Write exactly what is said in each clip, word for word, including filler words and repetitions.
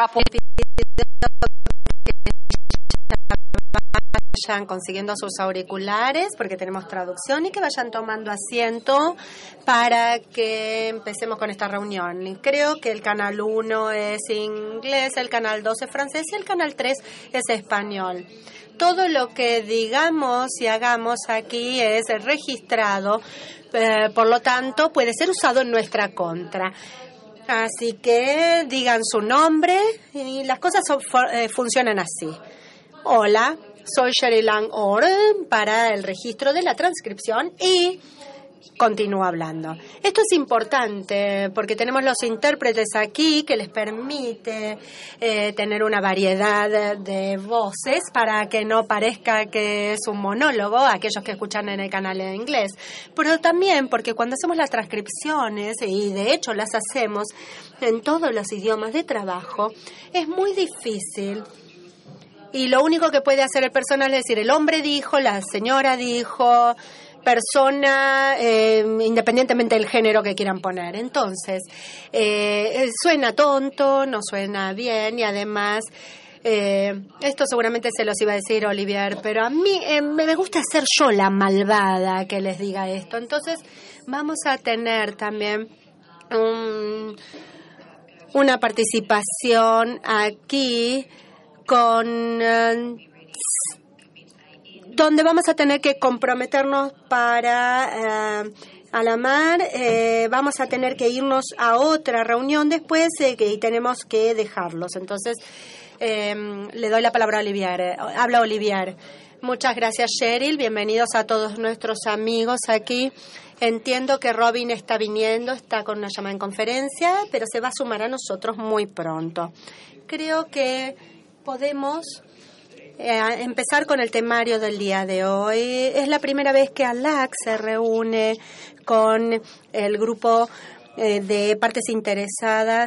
Apple. Vayan consiguiendo sus auriculares porque tenemos traducción y que vayan tomando asiento para que empecemos con esta reunión. Creo que el canal uno es inglés, el canal dos es francés y el canal tres es español. Todo lo que digamos y hagamos aquí es registrado, eh, por lo tanto puede ser usado en nuestra contra. Así que digan su nombre y las cosas son, eh, funcionan así. Hola. Soy Cheryl Lang Orr para el registro de la transcripción y continúo hablando. Esto es importante porque tenemos los intérpretes aquí que les permite eh, tener una variedad de, de voces para que no parezca que es un monólogo aquellos que escuchan en el canal en inglés. Pero también porque cuando hacemos las transcripciones, y de hecho las hacemos en todos los idiomas de trabajo, es muy difícil. Y lo único que puede hacer el personal es decir, el hombre dijo, la señora dijo, persona, eh, independientemente del género que quieran poner. Entonces, eh, suena tonto, no suena bien y además, eh, esto seguramente se los iba a decir Olivier, pero a mí eh, me gusta ser yo la malvada que les diga esto. Entonces, vamos a tener también un, una participación aquí con uh, donde vamos a tener que comprometernos para uh, a la mar, eh, vamos a tener que irnos a otra reunión después eh, que, y tenemos que dejarlos. Entonces, eh, le doy la palabra a Olivier. Eh, habla Olivier. Muchas gracias, Cheryl. Bienvenidos a todos nuestros amigos aquí. Entiendo que Robin está viniendo, está con una llamada en conferencia, pero se va a sumar a nosotros muy pronto. Creo que podemos eh, empezar con el temario del día de hoy. Es la primera vez que ALAC se reúne con el grupo eh, de partes interesadas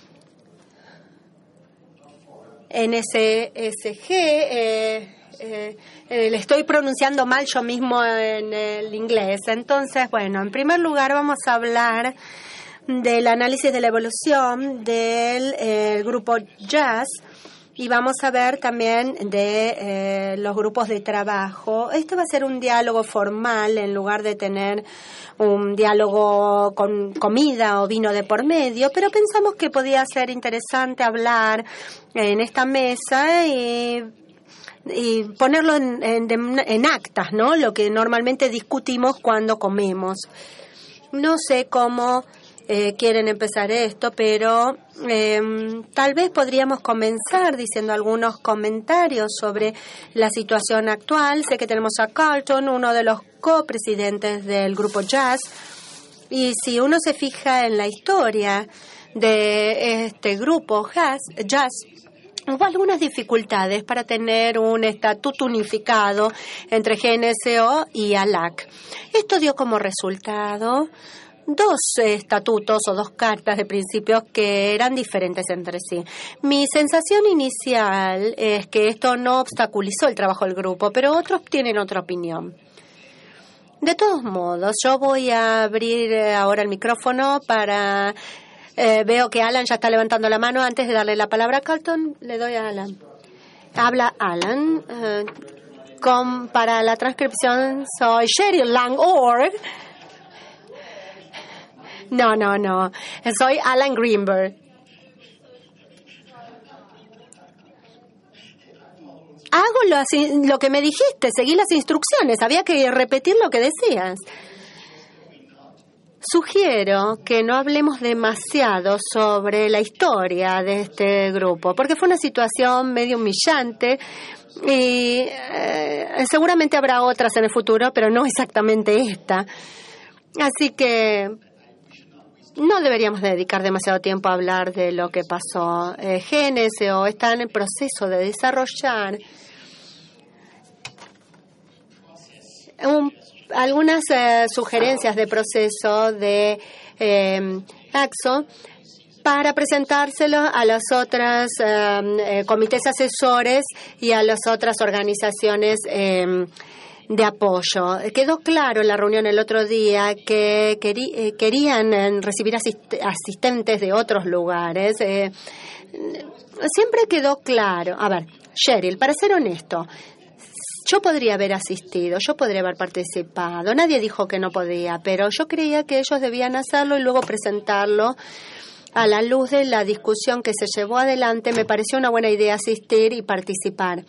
N S S G. Eh, eh, eh, le estoy pronunciando mal yo mismo en el inglés. Entonces, bueno, en primer lugar vamos a hablar del análisis de la evolución del eh, grupo Jazz. Y vamos a ver también de eh, los grupos de trabajo. Este va a ser un diálogo formal en lugar de tener un diálogo con comida o vino de por medio, pero pensamos que podía ser interesante hablar en esta mesa y, y ponerlo en, en, en actas, ¿no? Lo que normalmente discutimos cuando comemos. No sé cómo Eh, quieren empezar esto, pero eh, tal vez podríamos comenzar diciendo algunos comentarios sobre la situación actual. Sé que tenemos a Carlton, uno de los copresidentes del grupo Jazz, y si uno se fija en la historia de este grupo Jazz, Jazz hubo algunas dificultades para tener un estatuto unificado entre G N S O y ALAC. Esto dio como resultado dos estatutos o dos cartas de principios que eran diferentes entre sí. Mi sensación inicial es que esto no obstaculizó el trabajo del grupo, pero otros tienen otra opinión. De todos modos, yo voy a abrir ahora el micrófono para... Eh, veo que Alan ya está levantando la mano. Antes de darle la palabra a Carlton, le doy a Alan. Habla Alan. Eh, con, para la transcripción soy Cheryl Lang Orr. No, no, no. Soy Alan Greenberg. Hago lo, lo que me dijiste, seguí las instrucciones. Había que repetir lo que decías. Sugiero que no hablemos demasiado sobre la historia de este grupo, porque fue una situación medio humillante y eh, seguramente habrá otras en el futuro, pero no exactamente esta. Así que no deberíamos dedicar demasiado tiempo a hablar de lo que pasó. Eh, G N S O está en el proceso de desarrollar un, algunas eh, sugerencias de proceso de eh, A X O para presentárselo a los otros eh, eh, comités asesores y a las otras organizaciones eh, de apoyo. Quedó claro en la reunión el otro día que querí, eh, querían recibir asist- asistentes de otros lugares. Eh, siempre quedó claro. A ver, Cheryl, para ser honesto, yo podría haber asistido, yo podría haber participado. Nadie dijo que no podía, pero yo creía que ellos debían hacerlo y luego presentarlo. A la luz de la discusión que se llevó adelante, me pareció una buena idea asistir y participar.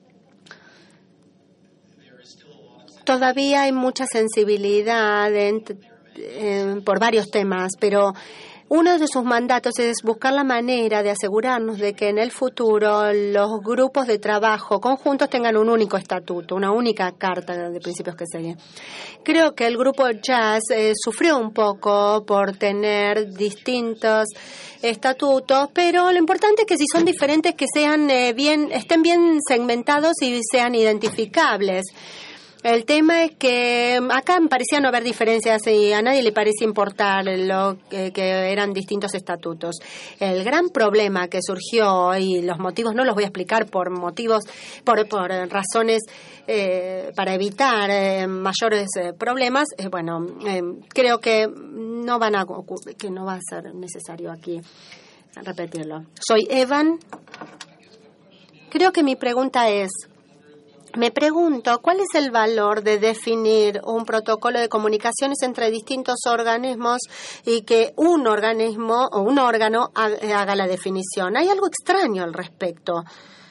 Todavía hay mucha sensibilidad en, en, por varios temas, pero uno de sus mandatos es buscar la manera de asegurarnos de que en el futuro los grupos de trabajo conjuntos tengan un único estatuto, una única carta de principios que siguen. Creo que el grupo Jazz eh, sufrió un poco por tener distintos estatutos, pero lo importante es que si son diferentes, que sean eh, bien, estén bien segmentados y sean identificables. El tema es que acá me parecía no haber diferencias y a nadie le parece importar lo que, que eran distintos estatutos. El gran problema que surgió, y los motivos no los voy a explicar por motivos, por, por razones eh, para evitar eh, mayores eh, problemas, eh, bueno, eh, creo que no van a que no va a ser necesario aquí repetirlo. Soy Evan. Creo que mi pregunta es, me pregunto, ¿cuál es el valor de definir un protocolo de comunicaciones entre distintos organismos y que un organismo o un órgano haga la definición? Hay algo extraño al respecto.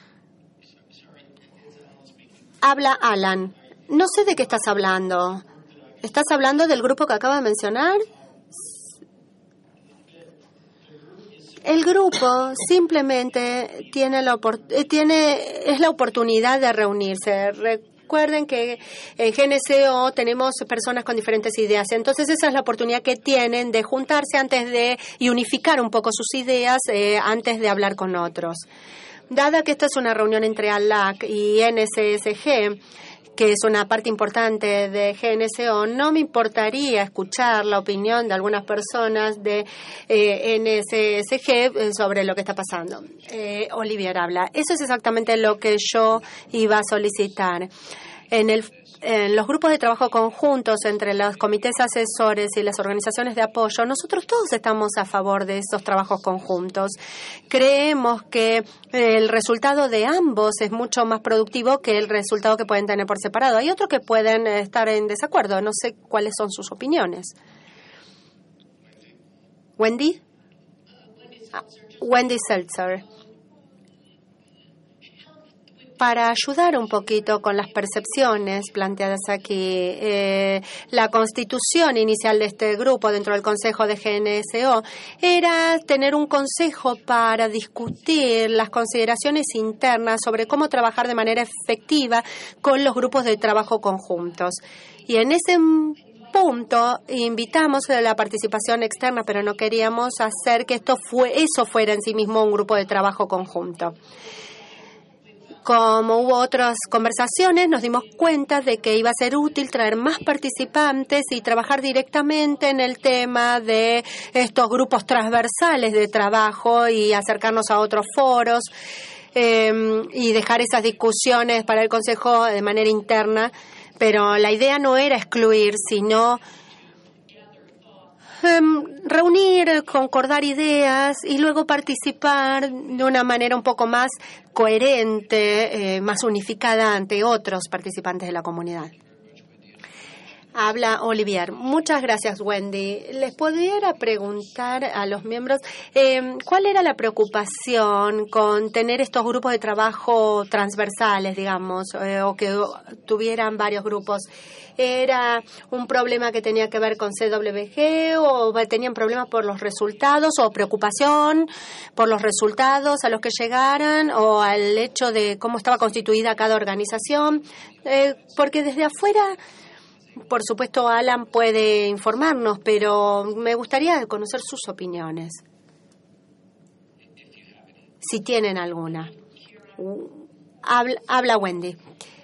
Habla Alan. No sé de qué estás hablando. ¿Estás hablando del grupo que acabo de mencionar? El grupo simplemente tiene la tiene es la oportunidad de reunirse. Recuerden que en G N C O tenemos personas con diferentes ideas, entonces esa es la oportunidad que tienen de juntarse antes de y unificar un poco sus ideas eh, antes de hablar con otros. Dada que esta es una reunión entre A L A C y N S S G, que es una parte importante de G N C O, no me importaría escuchar la opinión de algunas personas de eh, N S S G sobre lo que está pasando. Eh, Olivier habla. Eso es exactamente lo que yo iba a solicitar. En, el, en los grupos de trabajo conjuntos entre los comités asesores y las organizaciones de apoyo, nosotros todos estamos a favor de esos trabajos conjuntos. Creemos que el resultado de ambos es mucho más productivo que el resultado que pueden tener por separado. Hay otros que pueden estar en desacuerdo. No sé cuáles son sus opiniones. ¿Wendy? Ah, Wendy Seltzer. Para ayudar un poquito con las percepciones planteadas aquí, eh, la constitución inicial de este grupo dentro del Consejo de G N S O era tener un consejo para discutir las consideraciones internas sobre cómo trabajar de manera efectiva con los grupos de trabajo conjuntos. Y en ese punto invitamos a la participación externa, pero no queríamos hacer que esto fue, eso fuera en sí mismo un grupo de trabajo conjunto. Como hubo otras conversaciones, nos dimos cuenta de que iba a ser útil traer más participantes y trabajar directamente en el tema de estos grupos transversales de trabajo y acercarnos a otros foros eh, y dejar esas discusiones para el Consejo de manera interna. Pero la idea no era excluir, sino reunir, concordar ideas y luego participar de una manera un poco más coherente, eh, más unificada ante otros participantes de la comunidad. Habla Olivier. Muchas gracias, Wendy. Les pudiera preguntar a los miembros eh, cuál era la preocupación con tener estos grupos de trabajo transversales, digamos, eh, o que tuvieran varios grupos. ¿Era un problema que tenía que ver con C W G o tenían problemas por los resultados o preocupación por los resultados a los que llegaran o al hecho de cómo estaba constituida cada organización? Eh, porque desde afuera, por supuesto, Alan puede informarnos, pero me gustaría conocer sus opiniones, si tienen alguna. Habla, habla Wendy.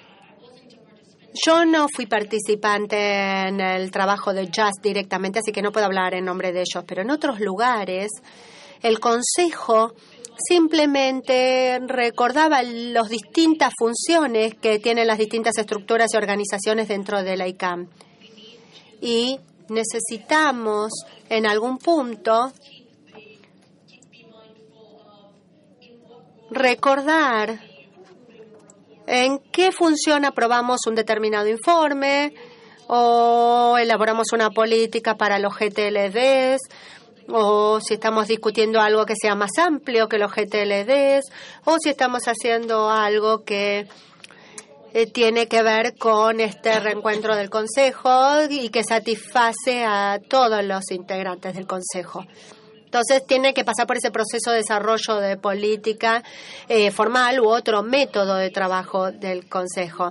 Yo no fui participante en el trabajo de Jazz directamente, así que no puedo hablar en nombre de ellos, pero en otros lugares el Consejo simplemente recordaba las distintas funciones que tienen las distintas estructuras y organizaciones dentro de la I C A M. Y necesitamos en algún punto recordar en qué función aprobamos un determinado informe o elaboramos una política para los G T L Ds, o si estamos discutiendo algo que sea más amplio que los G T L Ds, o si estamos haciendo algo que eh, tiene que ver con este reencuentro del Consejo y que satisface a todos los integrantes del Consejo. Entonces tiene que pasar por ese proceso de desarrollo de política eh, formal u otro método de trabajo del Consejo.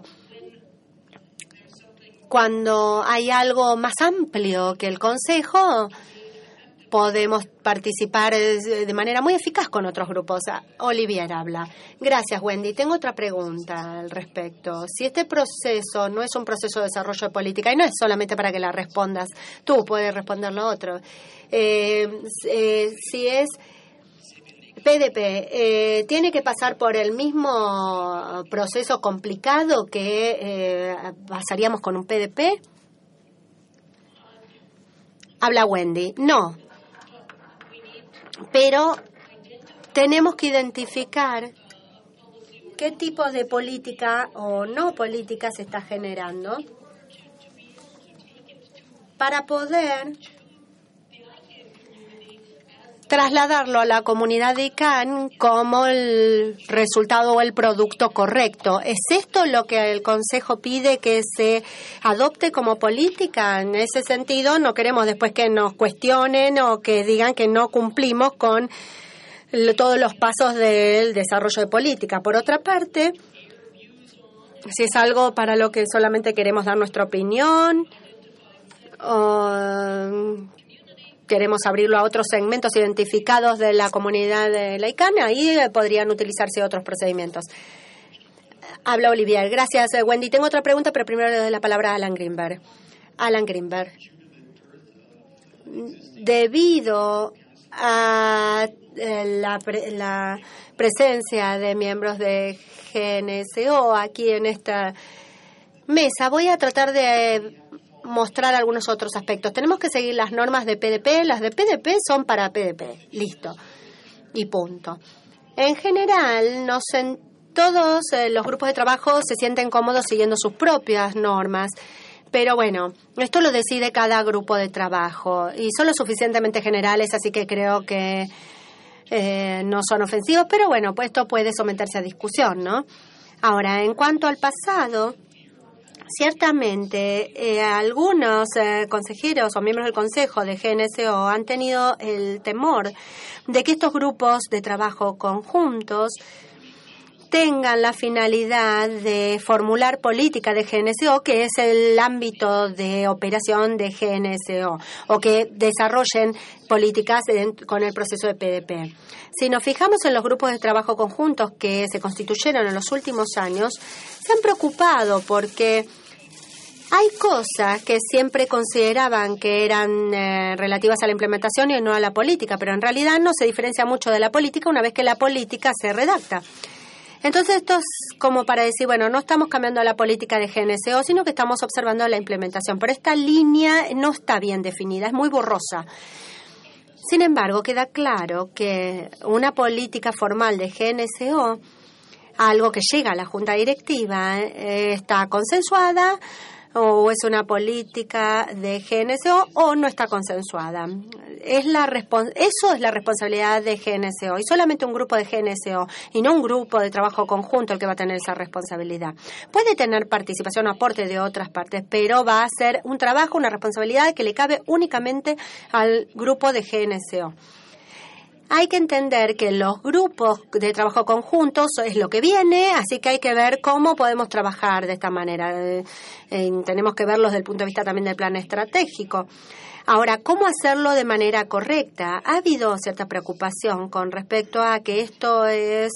Cuando hay algo más amplio que el Consejo, podemos participar de manera muy eficaz con otros grupos. Olivier habla. Gracias, Wendy. Tengo otra pregunta al respecto. Si este proceso no es un proceso de desarrollo de política, y no es solamente para que la respondas tú, puedes responder lo otro. Eh, eh, si es P D P, eh, ¿tiene que pasar por el mismo proceso complicado que eh, pasaríamos con un P D P? Habla Wendy. No. Pero tenemos que identificar qué tipo de política o no política se está generando para poder trasladarlo a la comunidad de I C A N como el resultado o el producto correcto. ¿Es esto lo que el Consejo pide que se adopte como política? En ese sentido, no queremos después que nos cuestionen o que digan que no cumplimos con todos los pasos del desarrollo de política. Por otra parte, si es algo para lo que solamente queremos dar nuestra opinión o queremos abrirlo a otros segmentos identificados de la comunidad de la I C A N, ahí podrían utilizarse otros procedimientos. Habla Olivier. Gracias, Wendy. Tengo otra pregunta, pero primero le doy la palabra a Alan Greenberg. Alan Greenberg. Debido a la, pre la presencia de miembros de G N S O aquí en esta mesa, voy a tratar de mostrar algunos otros aspectos. Tenemos que seguir las normas de P D P. Las de P D P son para P D P. Listo. Y punto. En general, nos en todos eh, los grupos de trabajo se sienten cómodos siguiendo sus propias normas. Pero bueno, esto lo decide cada grupo de trabajo. Y son lo suficientemente generales, así que creo que eh, no son ofensivos. Pero bueno, pues esto puede someterse a discusión, ¿no? Ahora, en cuanto al pasado, ciertamente, eh, algunos eh, consejeros o miembros del Consejo de G N S O han tenido el temor de que estos grupos de trabajo conjuntos tengan la finalidad de formular política de G N S O, que es el ámbito de operación de G N S O, o que desarrollen políticas con el proceso de P D P. Si nos fijamos en los grupos de trabajo conjuntos que se constituyeron en los últimos años, se han preocupado porque hay cosas que siempre consideraban que eran eh, relativas a la implementación y no a la política, pero en realidad no se diferencia mucho de la política una vez que la política se redacta. Entonces esto es como para decir, bueno, no estamos cambiando la política de G N S O, sino que estamos observando la implementación. Pero esta línea no está bien definida, es muy borrosa. Sin embargo, queda claro que una política formal de G N S O, algo que llega a la Junta Directiva, eh, está consensuada, o es una política de G N S O o no está consensuada. Es la eso es la responsabilidad de G N S O y solamente un grupo de G N S O y no un grupo de trabajo conjunto el que va a tener esa responsabilidad. Puede tener participación o aporte de otras partes, pero va a ser un trabajo, una responsabilidad que le cabe únicamente al grupo de G N S O. Hay que entender que los grupos de trabajo conjuntos es lo que viene, así que hay que ver cómo podemos trabajar de esta manera. Eh, eh, tenemos que verlos desde el punto de vista también del plan estratégico. Ahora, ¿cómo hacerlo de manera correcta? Ha habido cierta preocupación con respecto a que esto es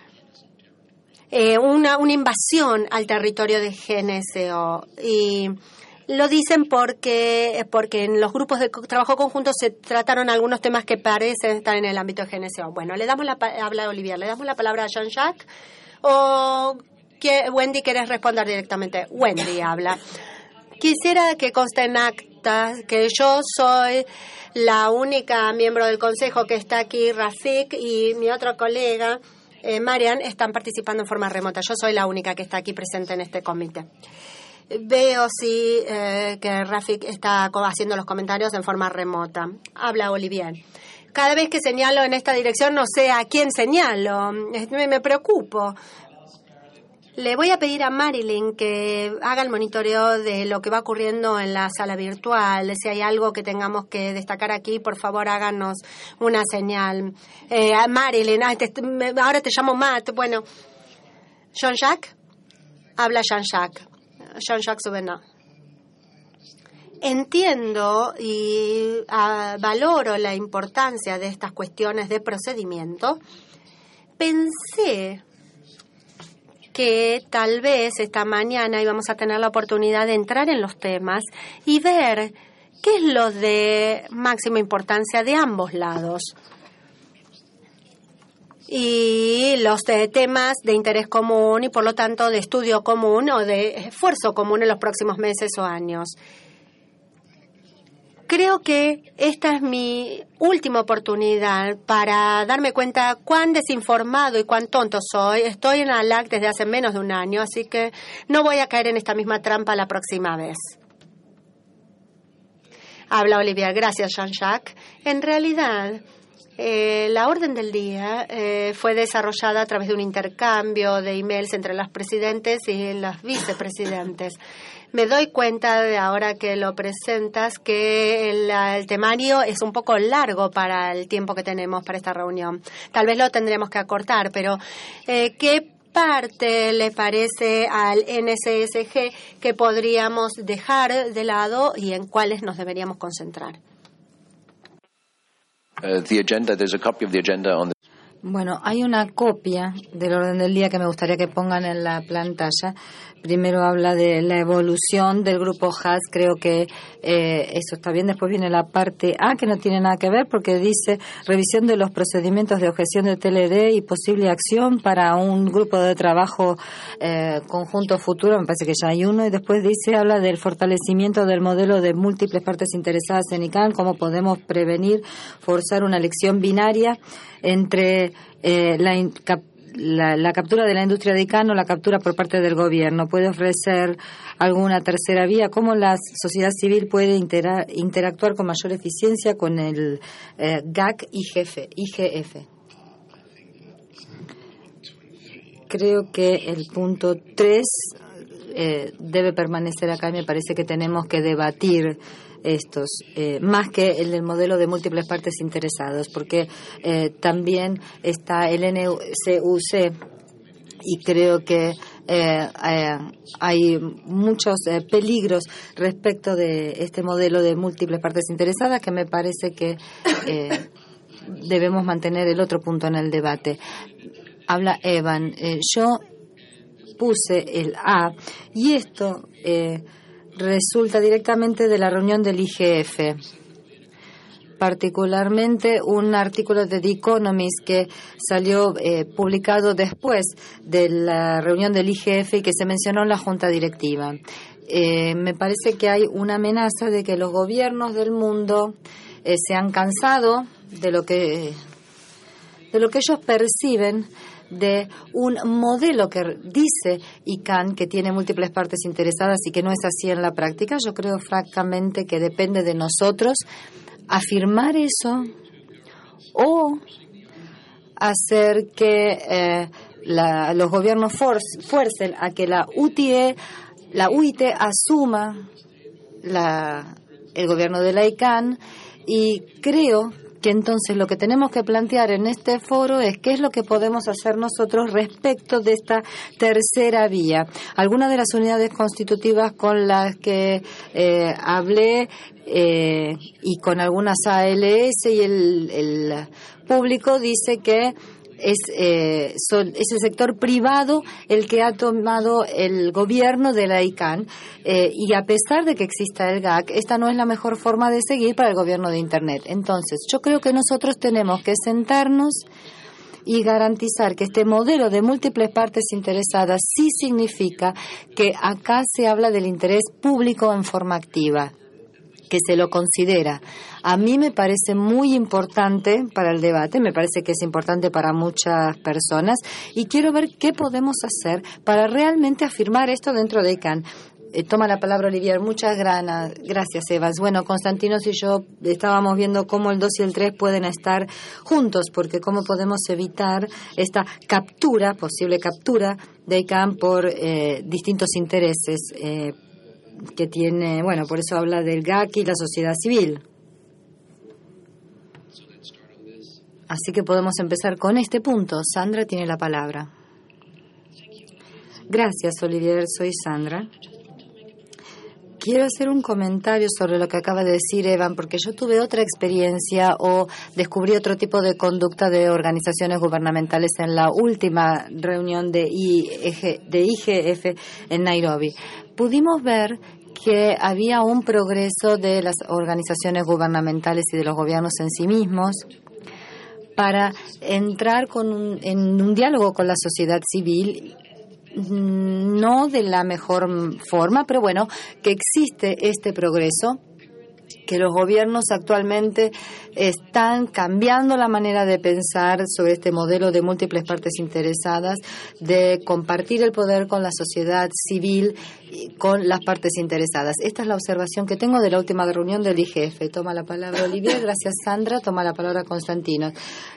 eh, una, una invasión al territorio de G N S O y lo dicen porque porque en los grupos de trabajo conjunto se trataron algunos temas que parecen estar en el ámbito de G N S O. Bueno, le damos la habla Olivier, le damos la palabra a Jean-Jacques o que Wendy quieres responder directamente. Wendy habla. Quisiera que conste en actas que yo soy la única miembro del consejo que está aquí, Rafik, y mi otro colega eh, Marian están participando en forma remota. Yo soy la única que está aquí presente en este comité. Veo sí eh, que Rafik está haciendo los comentarios en forma remota. Habla Olivier. Cada vez que señalo en esta dirección no sé a quién señalo. Me, me preocupo. Le voy a pedir a Marilyn que haga el monitoreo de lo que va ocurriendo en la sala virtual. Si hay algo que tengamos que destacar aquí, por favor, háganos una señal. Eh, Marilyn, ah, te, ahora te llamo Matt. Bueno, Jean-Jacques. Habla Jean-Jacques. Jean-Jacques Souvenat. Entiendo y uh, valoro la importancia de estas cuestiones de procedimiento. Pensé que tal vez esta mañana íbamos a tener la oportunidad de entrar en los temas y ver qué es lo de máxima importancia de ambos lados y los de temas de interés común y por lo tanto de estudio común o de esfuerzo común en los próximos meses o años. Creo que esta es mi última oportunidad para darme cuenta cuán desinformado y cuán tonto soy. Estoy en ALAC desde hace menos de un año, así que no voy a caer en esta misma trampa la próxima vez. Habla Olivia. Gracias, Jean-Jacques. En realidad, eh, la orden del día eh, fue desarrollada a través de un intercambio de emails entre los presidentes y los vicepresidentes. Me doy cuenta de ahora que lo presentas que el, el temario es un poco largo para el tiempo que tenemos para esta reunión. Tal vez lo tendremos que acortar, pero eh, ¿qué parte le parece al N S S G que podríamos dejar de lado y en cuáles nos deberíamos concentrar? Uh, the agenda, there's a copy of the agenda on the... Bueno, hay una copia del orden del día que me gustaría que pongan en la pantalla. Primero habla de la evolución del grupo H A S. Creo que eh, eso está bien. Después viene la parte A, que no tiene nada que ver, porque dice revisión de los procedimientos de objeción de T L D y posible acción para un grupo de trabajo eh, conjunto futuro. Me parece que ya hay uno. Y después dice, habla del fortalecimiento del modelo de múltiples partes interesadas en I C A N, cómo podemos prevenir, forzar una elección binaria entre eh, la, la, la captura de la industria de I C A N o la captura por parte del gobierno. Puede ofrecer alguna tercera vía, cómo la sociedad civil puede intera, interactuar con mayor eficiencia con el eh, G A C I G F. Creo que el punto tres eh, debe permanecer acá y me parece que tenemos que debatir estos, eh, más que el del modelo de múltiples partes interesados, porque eh, también está el N C U C y creo que eh, eh, hay muchos eh, peligros respecto de este modelo de múltiples partes interesadas que me parece que eh, debemos mantener el otro punto en el debate. Habla Evan. Eh, yo puse el A y esto eh, resulta directamente de la reunión del I G F, particularmente un artículo de The Economist que salió eh, publicado después de la reunión del I G F y que se mencionó en la junta directiva. Eh, me parece que hay una amenaza de que los gobiernos del mundo eh, se han cansado de lo que de lo que ellos perciben de un modelo que dice I C A N que tiene múltiples partes interesadas y que no es así en la práctica. Yo creo francamente que depende de nosotros afirmar eso o hacer que eh, la, los gobiernos for, fuercen a que la U T I, la U I T asuma la, el gobierno de la I C A N, y creo que entonces lo que tenemos que plantear en este foro es qué es lo que podemos hacer nosotros respecto de esta tercera vía. Algunas de las unidades constitutivas con las que eh, hablé eh, y con algunas A L S y el, el público dice que es, eh, son, es el sector privado el que ha tomado el gobierno de la I C A N eh, y a pesar de que exista el G A C, esta no es la mejor forma de seguir para el gobierno de Internet. Entonces, yo creo que nosotros tenemos que sentarnos y garantizar que este modelo de múltiples partes interesadas sí significa que acá se habla del interés público en forma activa. que se lo considera. A mí me parece muy importante para el debate, me parece que es importante para muchas personas y quiero ver qué podemos hacer para realmente afirmar esto dentro de I C A N. Eh, toma la palabra Olivier. Muchas granas, gracias, Evans. Bueno, Constantinos y yo estábamos viendo cómo el dos y el tres pueden estar juntos, porque cómo podemos evitar esta captura, posible captura de I C A N por eh, distintos intereses eh, que tiene, bueno, por eso habla del G A C y la sociedad civil. Así que podemos empezar con este punto. Sandra tiene la palabra. Gracias, Olivier. Soy Sandra. Quiero hacer un comentario sobre lo que acaba de decir Evan, porque yo tuve otra experiencia o descubrí otro tipo de conducta de organizaciones gubernamentales en la última reunión de I G F en Nairobi. Pudimos ver que había un progreso de las organizaciones gubernamentales y de los gobiernos en sí mismos para entrar con un, en un diálogo con la sociedad civil, no de la mejor forma, pero bueno, que existe este progreso, que los gobiernos actualmente están cambiando la manera de pensar sobre este modelo de múltiples partes interesadas, de compartir el poder con la sociedad civil y con las partes interesadas. Esta es la observación que tengo de la última reunión del I G F. Toma la palabra Olivier, gracias Sandra, toma la palabra Constantino.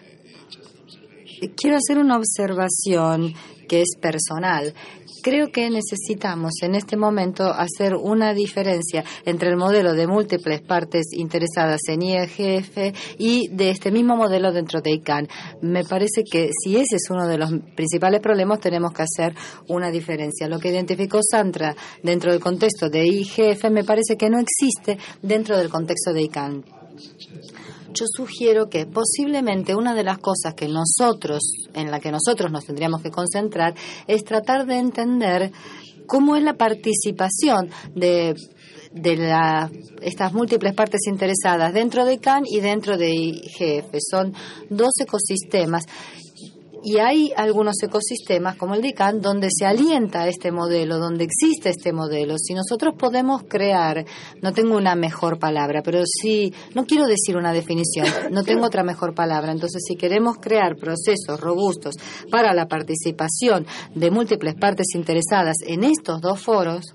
Quiero hacer una observación que es personal. Creo que necesitamos en este momento hacer una diferencia entre el modelo de múltiples partes interesadas en I G F y de este mismo modelo dentro de I C A N. Me parece que si ese es uno de los principales problemas, tenemos que hacer una diferencia. Lo que identificó Sandra dentro del contexto de I G F me parece que no existe dentro del contexto de I C A N. Yo sugiero que posiblemente una de las cosas que nosotros, en la que nosotros nos tendríamos que concentrar, es tratar de entender cómo es la participación de, de la, estas múltiples partes interesadas dentro de I C A N y dentro de I G F. Son dos ecosistemas. Y hay algunos ecosistemas, como el de I C A N, donde se alienta este modelo, donde existe este modelo. Si nosotros podemos crear, no tengo una mejor palabra, pero sí, no quiero decir una definición, no tengo otra mejor palabra. Entonces, si queremos crear procesos robustos para la participación de múltiples partes interesadas en estos dos foros,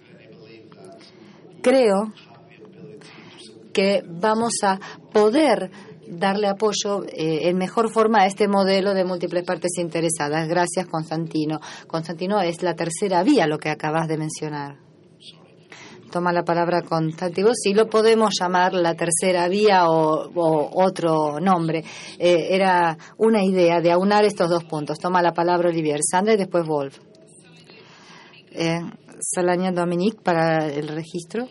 creo que vamos a poder darle apoyo eh, en mejor forma a este modelo de múltiples partes interesadas. Gracias, Constantino. Constantino, es la tercera vía lo que acabas de mencionar. Toma la palabra Constantino. Sí, lo podemos llamar la tercera vía o, o otro nombre. Eh, era una idea de aunar estos dos puntos. Toma la palabra Olivier Sandra y después Wolf. Eh, Salaña Dominique para el registro.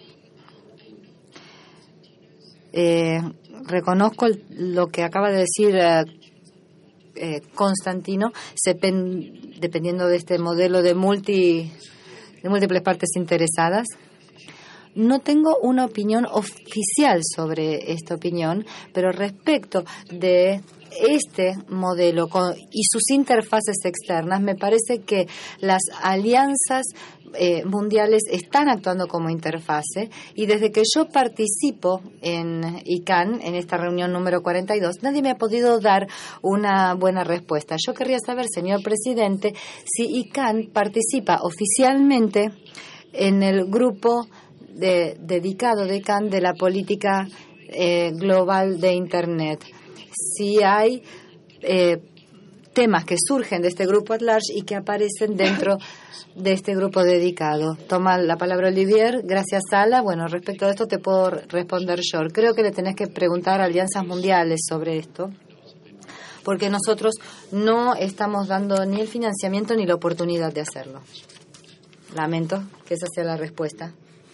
Eh, reconozco el, lo que acaba de decir eh, eh, Constantino, se pen, dependiendo de este modelo de, multi, de múltiples partes interesadas. No tengo una opinión oficial sobre esta opinión, pero respecto de este modelo con, y sus interfaces externas, me parece que las alianzas eh, mundiales están actuando como interfase, y desde que yo participo en I C A N, en esta reunión número cuarenta y dos, nadie me ha podido dar una buena respuesta. Yo querría saber, señor presidente, si I C A N participa oficialmente en el grupo de, dedicado de I C A N de la política eh, global de Internet. Si hay eh, temas que surgen de este grupo at large y que aparecen dentro de este grupo dedicado. Toma la palabra Olivier. Gracias, Sala. Bueno, respecto a esto te puedo responder yo. Creo que le tenés que preguntar a alianzas mundiales sobre esto, porque nosotros no estamos dando ni el financiamiento ni la oportunidad de hacerlo. Lamento que esa sea la respuesta.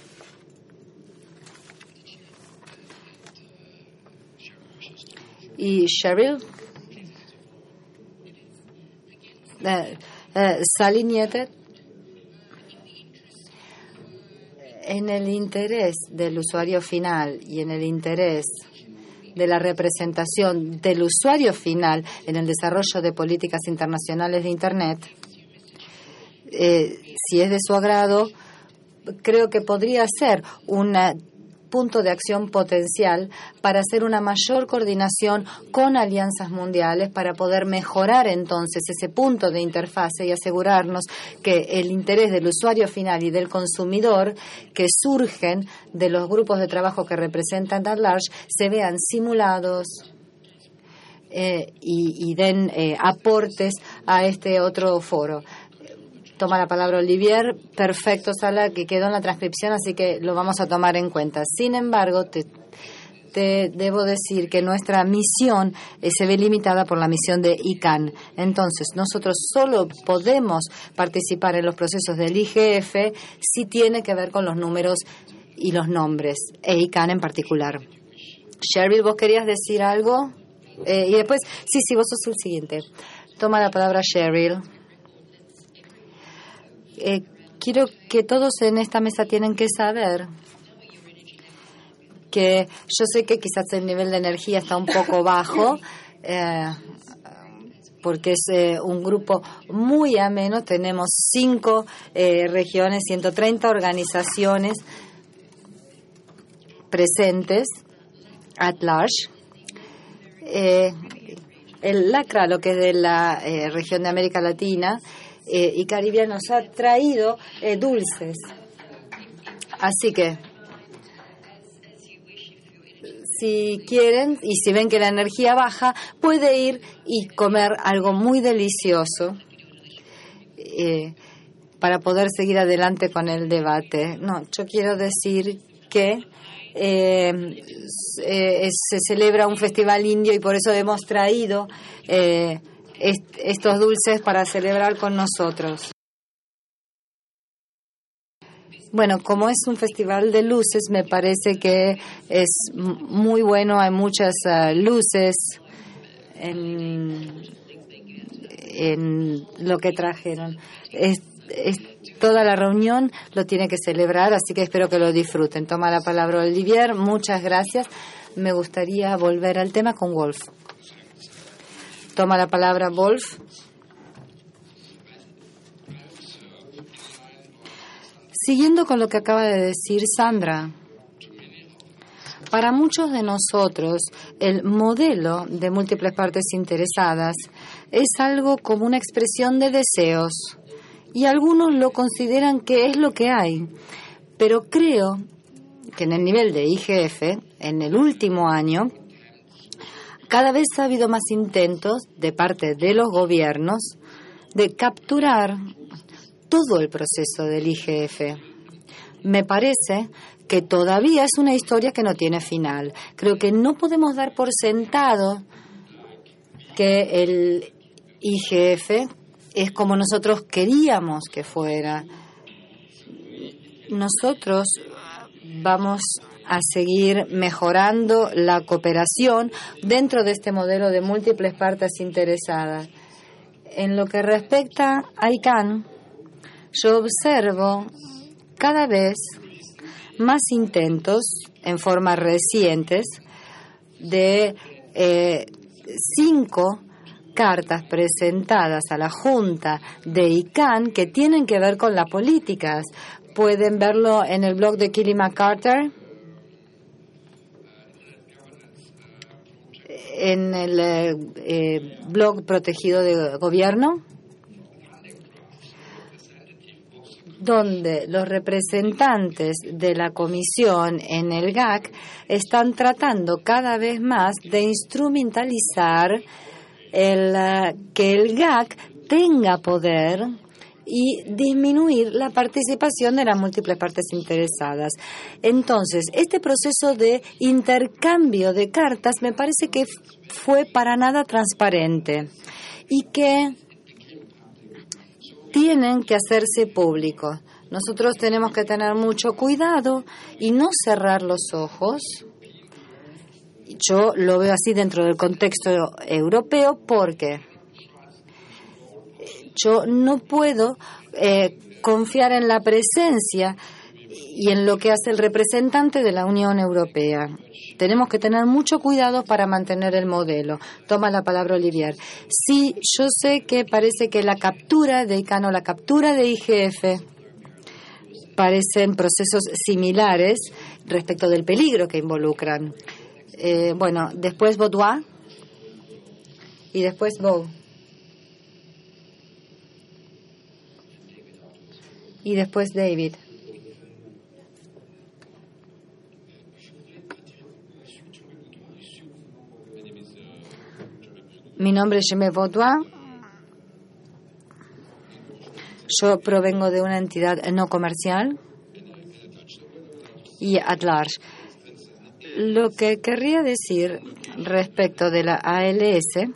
Y Cheryl, uh, uh, Sally Nietet, en el interés del usuario final y en el interés de la representación del usuario final en el desarrollo de políticas internacionales de Internet, eh, si es de su agrado, creo que podría ser una punto de acción potencial para hacer una mayor coordinación con alianzas mundiales para poder mejorar entonces ese punto de interfase y asegurarnos que el interés del usuario final y del consumidor que surgen de los grupos de trabajo que representan at large se vean simulados eh, y, y den eh, aportes a este otro foro. Toma la palabra Olivier. Perfecto, Sala, que quedó en la transcripción, así que lo vamos a tomar en cuenta. Sin embargo, te, te debo decir que nuestra misión eh, se ve limitada por la misión de I C A N. Entonces, nosotros solo podemos participar en los procesos del I G F si tiene que ver con los números y los nombres, e I C A N en particular. Cheryl, ¿vos querías decir algo? Eh, y después, sí, sí, vos sos el siguiente. Toma la palabra Cheryl. Eh, quiero que todos en esta mesa tienen que saber que yo sé que quizás el nivel de energía está un poco bajo, eh, porque es eh, un grupo muy ameno. Tenemos cinco eh, regiones, ciento treinta organizaciones presentes at large. Eh, el LACRA, lo que es de la eh, región de América Latina, Eh, y Caribe, nos ha traído eh, dulces. Así que, si quieren y si ven que la energía baja, puede ir y comer algo muy delicioso eh, para poder seguir adelante con el debate. No, yo quiero decir que eh, eh, se celebra un festival indio y por eso hemos traído eh, estos dulces para celebrar con nosotros. Bueno, como es un festival de luces, me parece que es muy bueno. Hay muchas uh, luces en, en lo que trajeron. Es, es, toda la reunión lo tiene que celebrar, así que espero que lo disfruten. Toma la palabra Olivier. Muchas gracias. Me gustaría volver al tema con Wolf. Toma la palabra Wolf. Siguiendo con lo que acaba de decir Sandra, para muchos de nosotros el modelo de múltiples partes interesadas es algo como una expresión de deseos y algunos lo consideran que es lo que hay, pero creo que en el nivel de I G F, en el último año, cada vez ha habido más intentos de parte de los gobiernos de capturar todo el proceso del I G F. Me parece que todavía es una historia que no tiene final. Creo que no podemos dar por sentado que el I G F es como nosotros queríamos que fuera. Nosotros vamos a seguir mejorando la cooperación dentro de este modelo de múltiples partes interesadas. En lo que respecta a I C A N, yo observo cada vez más intentos en formas recientes de eh, cinco cartas presentadas a la Junta de I C A N que tienen que ver con las políticas. Pueden verlo en el blog de Kelly MacArthur, en el eh, eh, blog protegido de gobierno, donde los representantes de la comisión en el G A C están tratando cada vez más de instrumentalizar el, uh, que el G A C tenga poder y disminuir la participación de las múltiples partes interesadas. Entonces, este proceso de intercambio de cartas me parece que fue para nada transparente y que tienen que hacerse públicos. Nosotros tenemos que tener mucho cuidado y no cerrar los ojos. Yo lo veo así dentro del contexto europeo porque yo no puedo eh, confiar en la presencia y en lo que hace el representante de la Unión Europea. Tenemos que tener mucho cuidado para mantener el modelo. Toma la palabra Olivier. Sí, yo sé que parece que la captura de I C A N o la captura de I G F parecen procesos similares respecto del peligro que involucran. Eh, bueno, después Baudouin y después Beau. Y después David. Mi nombre es Jimé Baudouin. Yo provengo de una entidad no comercial y at large. Lo que querría decir respecto de la A L S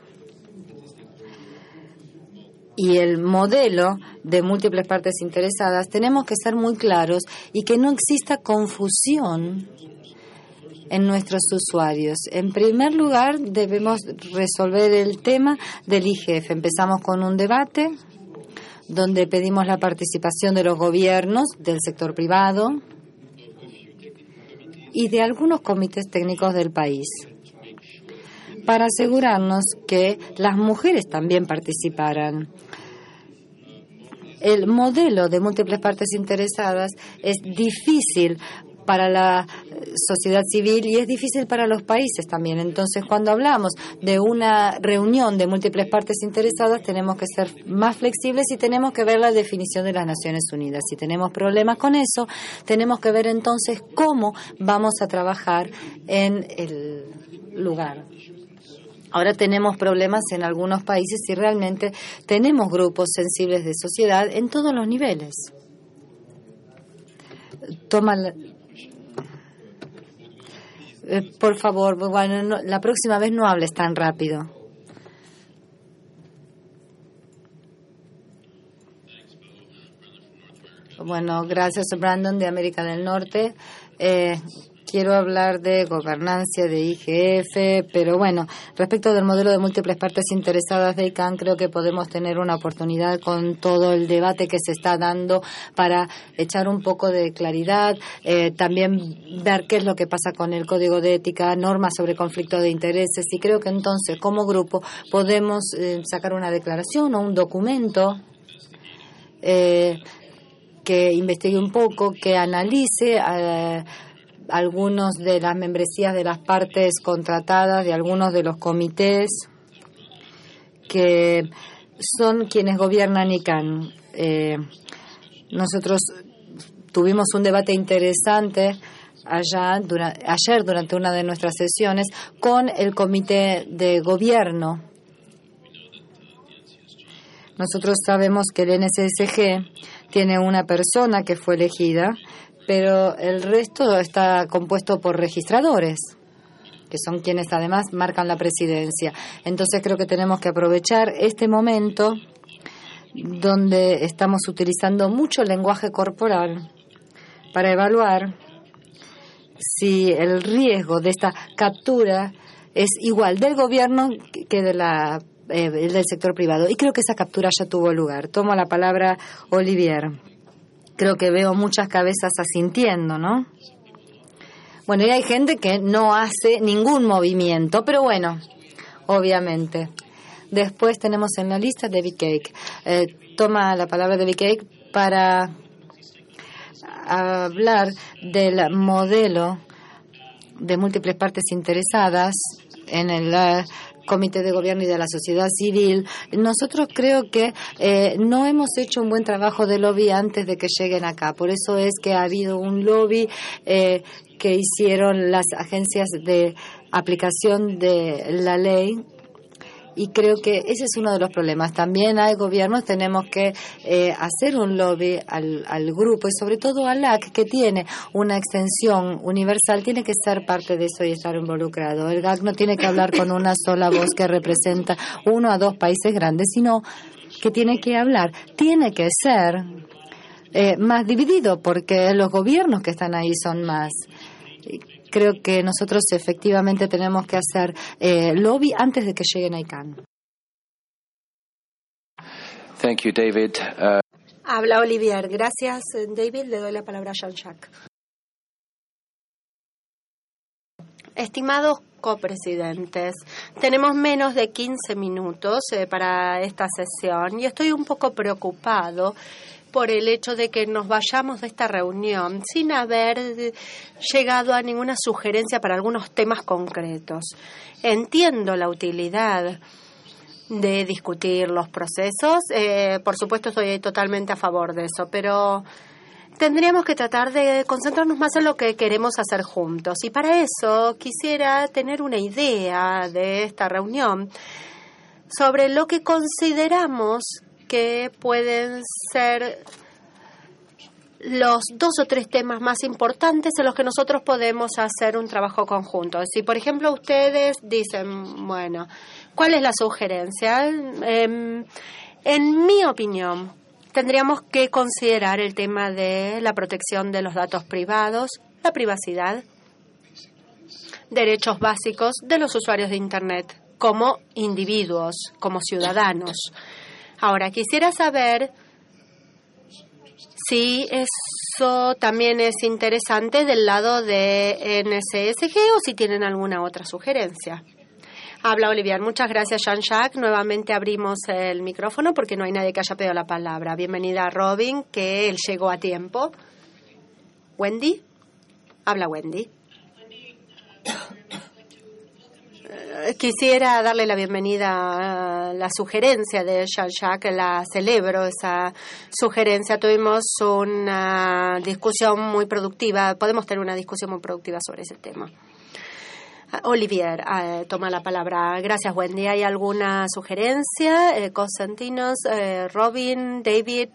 y el modelo de múltiples partes interesadas, tenemos que ser muy claros y que no exista confusión en nuestros usuarios. En primer lugar, debemos resolver el tema del I G F. Empezamos con un debate donde pedimos la participación de los gobiernos, del sector privado y de algunos comités técnicos del país, para asegurarnos que las mujeres también participaran. El modelo de múltiples partes interesadas es difícil para la sociedad civil y es difícil para los países también. Entonces, cuando hablamos de una reunión de múltiples partes interesadas, tenemos que ser más flexibles y tenemos que ver la definición de las Naciones Unidas. Si tenemos problemas con eso, tenemos que ver entonces cómo vamos a trabajar en el lugar. Ahora tenemos problemas en algunos países y realmente tenemos grupos sensibles de sociedad en todos los niveles. Toma la, eh, por favor, bueno, no, la próxima vez no hables tan rápido. Bueno, gracias, Brandon, de América del Norte. Eh, Quiero hablar de gobernanza de I G F, pero bueno, respecto del modelo de múltiples partes interesadas de I C A N, creo que podemos tener una oportunidad con todo el debate que se está dando para echar un poco de claridad, eh, también ver qué es lo que pasa con el código de ética, normas sobre conflicto de intereses, y creo que entonces como grupo podemos eh, sacar una declaración o un documento eh, que investigue un poco, que analice eh, algunos de las membresías de las partes contratadas, de algunos de los comités que son quienes gobiernan I C A N. Eh, nosotros tuvimos un debate interesante allá dura, ayer durante una de nuestras sesiones con el comité de gobierno. Nosotros sabemos que el N S S G tiene una persona que fue elegida, pero el resto está compuesto por registradores, que son quienes además marcan la presidencia. Entonces creo que tenemos que aprovechar este momento donde estamos utilizando mucho lenguaje corporal para evaluar si el riesgo de esta captura es igual del gobierno que de la, eh, del sector privado. Y creo que esa captura ya tuvo lugar. Tomo la palabra Olivier. Creo que veo muchas cabezas asintiendo, ¿no? Bueno, y hay gente que no hace ningún movimiento, pero bueno, obviamente. Después tenemos en la lista David Cake. Eh, toma la palabra David Cake para hablar del modelo de múltiples partes interesadas en el uh, Comité de Gobierno y de la sociedad civil. Nosotros creo que eh, no hemos hecho un buen trabajo de lobby antes de que lleguen acá. Por eso es que ha habido un lobby eh, que hicieron las agencias de aplicación de la ley. Y creo que ese es uno de los problemas. También hay gobiernos, tenemos que eh, hacer un lobby al, al grupo y sobre todo al A C, que tiene una extensión universal, tiene que ser parte de eso y estar involucrado. El G A C no tiene que hablar con una sola voz que representa uno a dos países grandes, sino que tiene que hablar, tiene que ser eh, más dividido, porque los gobiernos que están ahí son más. Creo que nosotros efectivamente tenemos que hacer eh, lobby antes de que lleguen a I C A N. Thank you, David. Uh... Habla Olivier. Gracias, David. Le doy la palabra a Jean-Jacques. Estimados copresidentes, tenemos menos de quince minutos eh, para esta sesión y estoy un poco preocupado por el hecho de que nos vayamos de esta reunión sin haber llegado a ninguna sugerencia para algunos temas concretos. Entiendo la utilidad de discutir los procesos. Eh, por supuesto, estoy totalmente a favor de eso, pero tendríamos que tratar de concentrarnos más en lo que queremos hacer juntos. Y para eso quisiera tener una idea de esta reunión sobre lo que consideramos que pueden ser los dos o tres temas más importantes en los que nosotros podemos hacer un trabajo conjunto. Si, por ejemplo, ustedes dicen, bueno, ¿cuál es la sugerencia? Eh, en mi opinión, tendríamos que considerar el tema de la protección de los datos privados, la privacidad, derechos básicos de los usuarios de Internet como individuos, como ciudadanos. Ahora, quisiera saber si eso también es interesante del lado de N S S G o si tienen alguna otra sugerencia. Habla Olivier. Muchas gracias, Jean-Jacques. Nuevamente abrimos el micrófono porque no hay nadie que haya pedido la palabra. Bienvenida a Robin, que él llegó a tiempo. Wendy. Habla Wendy. Quisiera darle la bienvenida a la sugerencia de Jean-Jacques, la celebro esa sugerencia. Tuvimos una discusión muy productiva, podemos tener una discusión muy productiva sobre ese tema. Olivier, eh, toma la palabra. Gracias, Wendy. ¿Hay alguna sugerencia? Eh, Constantinos, eh, Robin, David.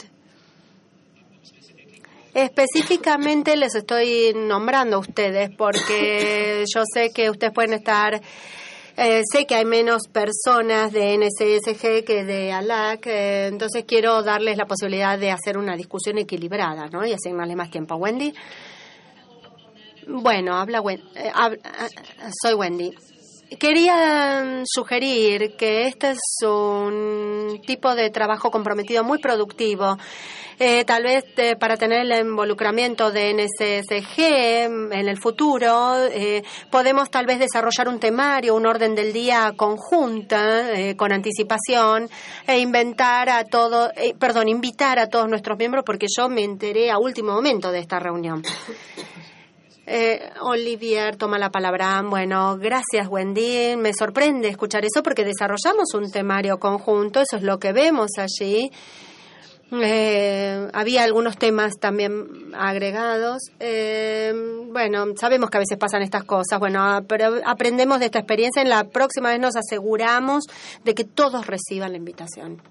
Específicamente les estoy nombrando a ustedes porque yo sé que ustedes pueden estar... Eh, sé que hay menos personas de N S S G que de A L A C, eh, entonces quiero darles la posibilidad de hacer una discusión equilibrada, ¿no? Y asignarles más tiempo. Wendy. Bueno, habla Wendy. Eh, habla, soy Wendy. Quería sugerir que este es un tipo de trabajo comprometido muy productivo. Eh, tal vez eh, para tener el involucramiento de N S S G en el futuro, eh, podemos tal vez desarrollar un temario, un orden del día conjunta, eh, con anticipación, e inventar a todo, eh, perdón, invitar a todos nuestros miembros, porque yo me enteré a último momento de esta reunión. Eh, Olivier toma la palabra. Bueno, gracias, Wendy. Me sorprende escuchar eso porque desarrollamos un temario conjunto, eso es lo que vemos allí. Eh, había algunos temas también agregados. Eh, bueno, sabemos que a veces pasan estas cosas, bueno, pero aprendemos de esta experiencia. En la próxima vez nos aseguramos de que todos reciban la invitación.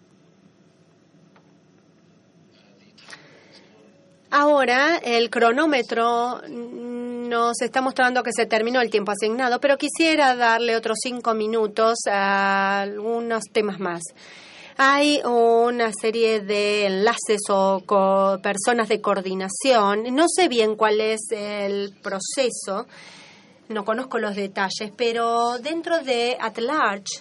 Ahora el cronómetro nos está mostrando que se terminó el tiempo asignado, pero quisiera darle otros cinco minutos a algunos temas más. Hay una serie de enlaces o co- personas de coordinación. No sé bien cuál es el proceso, no conozco los detalles, pero dentro de At Large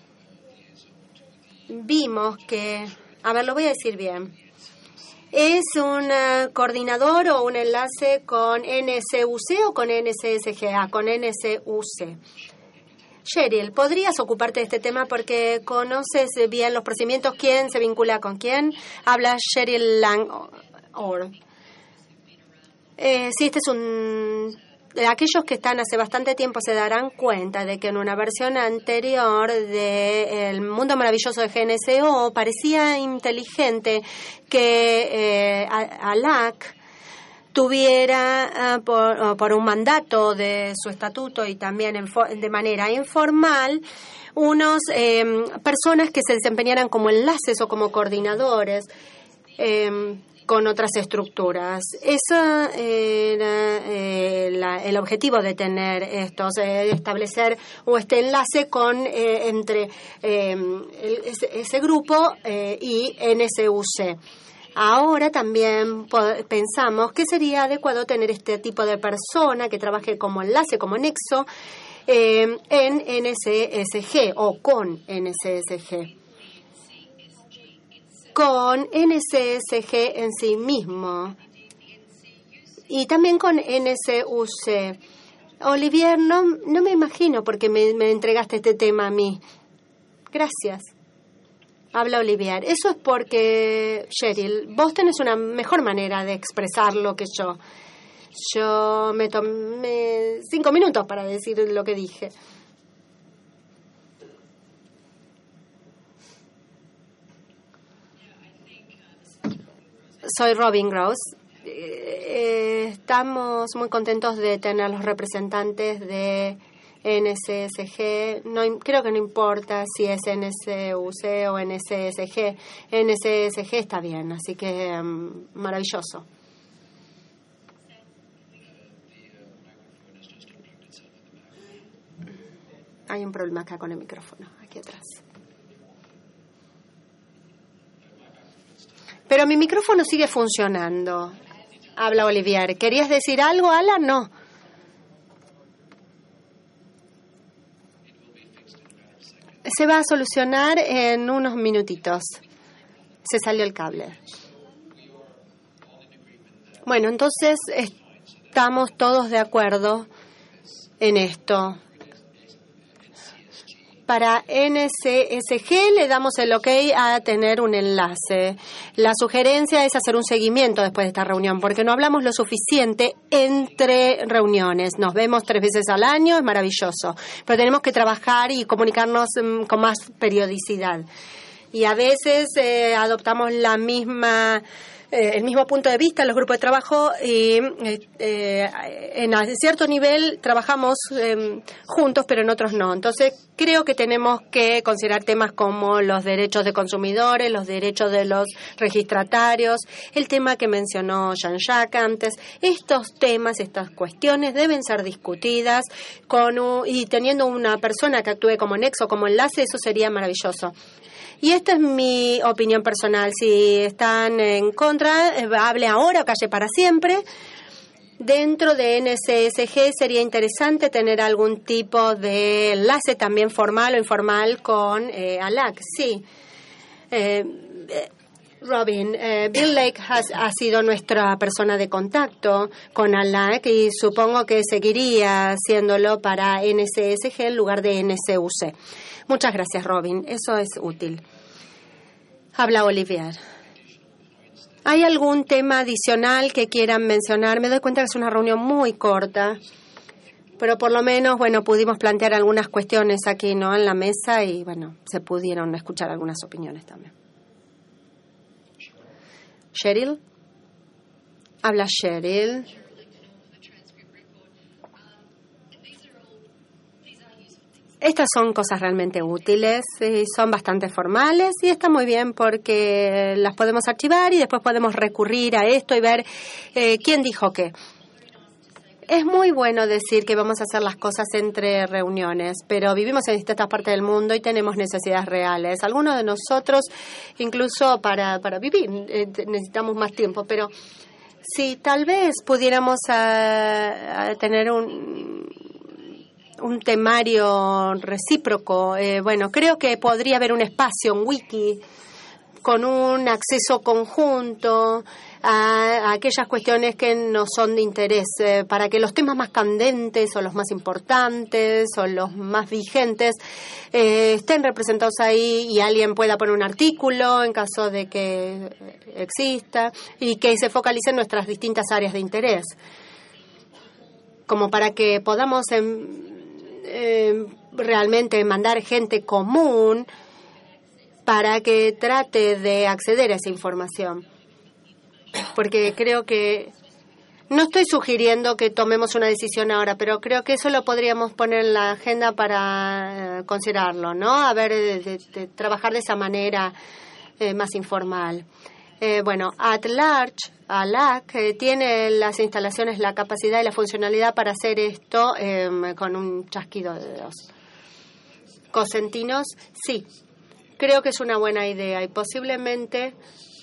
vimos que, a ver, lo voy a decir bien. ¿Es un uh, coordinador o un enlace con N S U C o con N S S G A? Con N S U C. Cheryl, ¿podrías ocuparte de este tema porque conoces bien los procedimientos? ¿Quién se vincula con quién? Habla Cheryl Lang. Or. Eh, sí, este es un... Aquellos que están hace bastante tiempo se darán cuenta de que en una versión anterior de El Mundo Maravilloso de G N S O parecía inteligente que eh, A L A C tuviera uh, por, uh, por un mandato de su estatuto y también en fo- de manera informal unos eh, personas que se desempeñaran como enlaces o como coordinadores eh, con otras estructuras. Ese era eh, la, el objetivo de tener estos, eh, establecer o este enlace con eh, entre eh, el, ese, ese grupo eh, y N S U C. Ahora también pensamos que sería adecuado tener este tipo de persona que trabaje como enlace, como nexo, eh, en N S S G o con N S S G. Con N S S G en sí mismo y también con N S U C. Olivier, no, no me imagino por qué me, me entregaste este tema a mí. Gracias. Habla Olivier. Eso es porque, Cheryl, vos tenés una mejor manera de expresarlo que yo. Yo me tomé cinco minutos para decir lo que dije. Soy Robin Gross. Eh, estamos muy contentos de tener los representantes de N S S G. No, creo que no importa si es N S U C o N S S G. N S S G está bien, así que um, maravilloso. Hay un problema acá con el micrófono, aquí atrás. Pero mi micrófono sigue funcionando. Habla Olivier. ¿Querías decir algo, Alan? No. Se va a solucionar en unos minutitos. Se salió el cable. Bueno, entonces estamos todos de acuerdo en esto. Para N S S G le damos el ok a tener un enlace. La sugerencia es hacer un seguimiento después de esta reunión, porque no hablamos lo suficiente entre reuniones. Nos vemos tres veces al año, es maravilloso, pero tenemos que trabajar y comunicarnos um, con más periodicidad. Y a veces eh, adoptamos la misma... el mismo punto de vista en los grupos de trabajo y eh, en cierto nivel trabajamos eh, juntos, pero en otros no. Entonces, creo que tenemos que considerar temas como los derechos de consumidores, los derechos de los registratarios, el tema que mencionó Jean-Jacques antes. Estos temas, estas cuestiones deben ser discutidas con un, y teniendo una persona que actúe como nexo, como enlace, eso sería maravilloso. Y esta es mi opinión personal. Si están en contra, eh, hable ahora o calle para siempre. Dentro de N S S G sería interesante tener algún tipo de enlace también formal o informal con eh, A L A C. Sí. Eh, eh, Robin, eh, Bill Lake has, ha sido nuestra persona de contacto con A L A C y supongo que seguiría haciéndolo para N S S G en lugar de N S U C. Muchas gracias, Robin. Eso es útil. Habla Olivier. ¿Hay algún tema adicional que quieran mencionar? Me doy cuenta que es una reunión muy corta, pero por lo menos, bueno, pudimos plantear algunas cuestiones aquí, ¿no?, en la mesa y, bueno, se pudieron escuchar algunas opiniones también. Cheryl. Habla Cheryl. Estas son cosas realmente útiles y son bastante formales y está muy bien porque las podemos archivar y después podemos recurrir a esto y ver eh, quién dijo qué. Es muy bueno decir que vamos a hacer las cosas entre reuniones, pero vivimos en distintas partes del mundo y tenemos necesidades reales. Algunos de nosotros, incluso para, para vivir, eh, necesitamos más tiempo, pero si tal vez pudiéramos a, a tener un... un temario recíproco. Eh, bueno, creo que podría haber un espacio, un wiki, con un acceso conjunto a, a aquellas cuestiones que nos son de interés, eh, para que los temas más candentes o los más importantes o los más vigentes eh, estén representados ahí y alguien pueda poner un artículo en caso de que exista y que se focalice en nuestras distintas áreas de interés, como para que podamos en, Eh, realmente mandar gente común para que trate de acceder a esa información. Porque creo que no estoy sugiriendo que tomemos una decisión ahora, pero creo que eso lo podríamos poner en la agenda para eh, considerarlo, ¿no? A ver, de, de, de trabajar de esa manera eh, más informal. Eh, bueno, At Large, A L A C, eh, tiene las instalaciones, la capacidad y la funcionalidad para hacer esto eh, con un chasquido de dedos. Cosentinos, sí, creo que es una buena idea y posiblemente,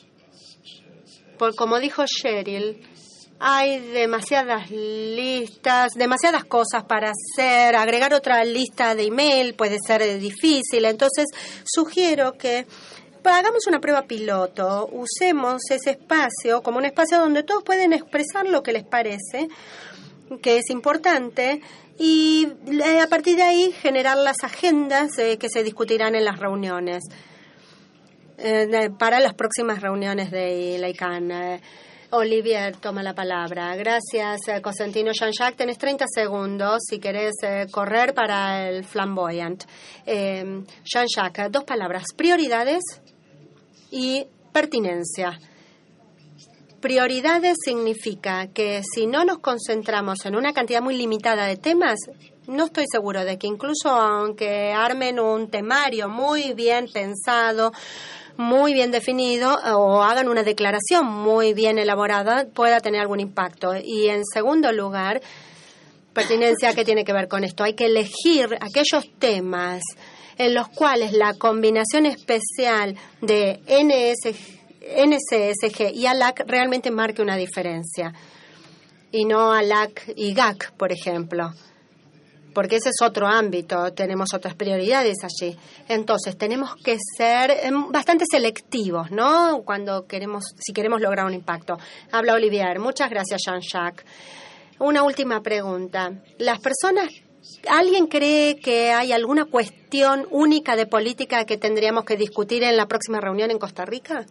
por como dijo Cheryl, hay demasiadas listas, demasiadas cosas para hacer. Agregar otra lista de email puede ser difícil, entonces sugiero que hagamos una prueba piloto, usemos ese espacio como un espacio donde todos pueden expresar lo que les parece, que es importante, y a partir de ahí generar las agendas eh, que se discutirán en las reuniones. eh, para las próximas reuniones de la I C A N. Eh, Olivier toma la palabra. Gracias, eh, Cosentino. Jean-Jacques, tenés treinta segundos si querés eh, correr para el flamboyant. Eh, Jean-Jacques, dos palabras: prioridades y pertinencia. Prioridades significa que si no nos concentramos en una cantidad muy limitada de temas, no estoy seguro de que incluso aunque armen un temario muy bien pensado, muy bien definido, o hagan una declaración muy bien elaborada, pueda tener algún impacto. Y en segundo lugar, pertinencia, ¿qué tiene que ver con esto? Hay que elegir aquellos temas en los cuales la combinación especial de N S G y A L A C realmente marque una diferencia, y no A L A C y G A C, por ejemplo, porque ese es otro ámbito, tenemos otras prioridades allí. Entonces, tenemos que ser bastante selectivos, ¿no? Cuando queremos, si queremos lograr un impacto. Habla Olivier. Muchas gracias, Jean-Jacques. Una última pregunta. Las personas, ¿alguien cree que hay alguna cuestión única de política que tendríamos que discutir en la próxima reunión en Costa Rica?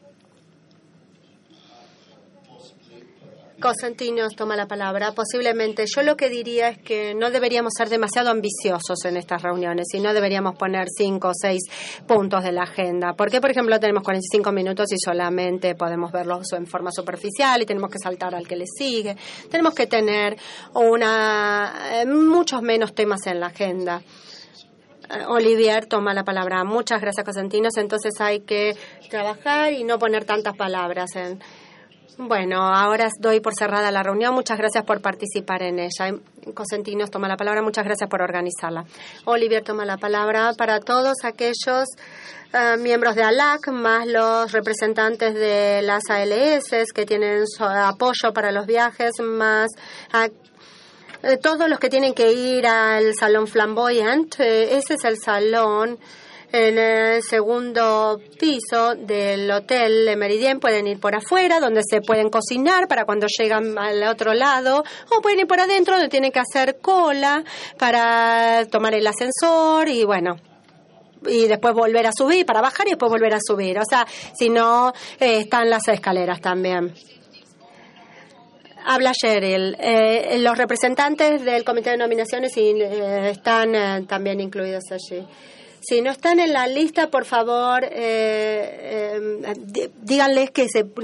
Cosentinos toma la palabra. Posiblemente. Yo lo que diría es que no deberíamos ser demasiado ambiciosos en estas reuniones y no deberíamos poner cinco o seis puntos de la agenda. Porque, por ejemplo, tenemos cuarenta y cinco minutos y solamente podemos verlos en forma superficial y tenemos que saltar al que le sigue. Tenemos que tener una eh, muchos menos temas en la agenda. Olivier toma la palabra. Muchas gracias, Cosentinos. Entonces hay que trabajar y no poner tantas palabras en... Bueno, ahora doy por cerrada la reunión. Muchas gracias por participar en ella. Cosentinos toma la palabra. Muchas gracias por organizarla. Olivier toma la palabra. Para todos aquellos uh, miembros de A L A C, más los representantes de las A L S que tienen su apoyo para los viajes, más a, eh, todos los que tienen que ir al Salón Flamboyant. Eh, ese es el salón en el segundo piso del Hotel Le Méridien. Pueden ir por afuera, donde se pueden cocinar para cuando llegan al otro lado, o pueden ir por adentro, donde tienen que hacer cola para tomar el ascensor y bueno, y después volver a subir, para bajar y después volver a subir. O sea, si no, eh, están las escaleras también. Habla Cheryl. Eh, los representantes del Comité de Nominaciones y, eh, están eh, también incluidos allí. Si no están en la lista, por favor, eh, eh, díganles que se